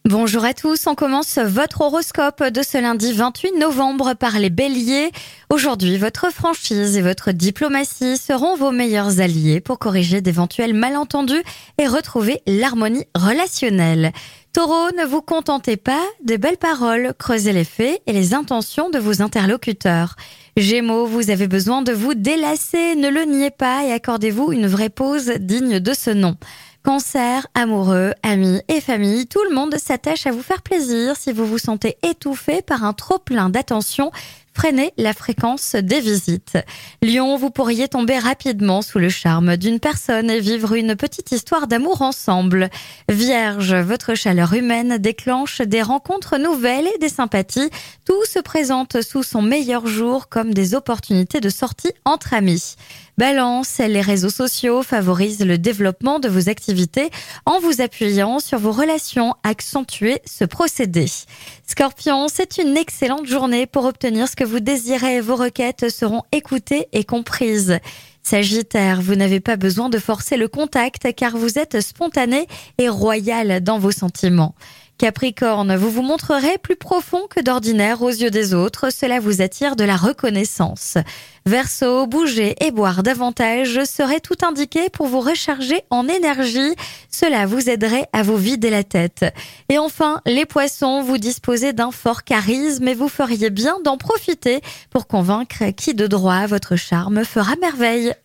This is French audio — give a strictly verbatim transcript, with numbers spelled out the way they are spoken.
Bonjour à tous, on commence votre horoscope de ce lundi vingt-huit novembre par les béliers. Aujourd'hui, votre franchise et votre diplomatie seront vos meilleurs alliés pour corriger d'éventuels malentendus et retrouver l'harmonie relationnelle. Taureau, ne vous contentez pas de belles paroles, creusez les faits et les intentions de vos interlocuteurs. Gémeaux, vous avez besoin de vous délasser, ne le niez pas et accordez-vous une vraie pause digne de ce nom. Cancer, amoureux, amis et famille, tout le monde s'attache à vous faire plaisir. Si vous vous sentez étouffé par un trop plein d'attention, freinez la fréquence des visites. Lion, vous pourriez tomber rapidement sous le charme d'une personne et vivre une petite histoire d'amour ensemble. Vierge, votre chaleur humaine déclenche des rencontres nouvelles et des sympathies. Tout se présente sous son meilleur jour comme des opportunités de sortie entre amis. Balance, les réseaux sociaux favorisent le développement de vos activités en vous appuyant sur vos relations. Accentuez ce procédé. Scorpion, c'est une excellente journée pour obtenir ce que vous désirez. Vos requêtes seront écoutées et comprises. Sagittaire, vous n'avez pas besoin de forcer le contact car vous êtes spontané et royal dans vos sentiments. Capricorne, vous vous montrerez plus profond que d'ordinaire aux yeux des autres, cela vous attire de la reconnaissance. Verseau, bouger et boire davantage serait tout indiqué pour vous recharger en énergie, cela vous aiderait à vous vider la tête. Et enfin, les poissons, vous disposez d'un fort charisme et vous feriez bien d'en profiter pour convaincre qui de droit votre charme fera merveille.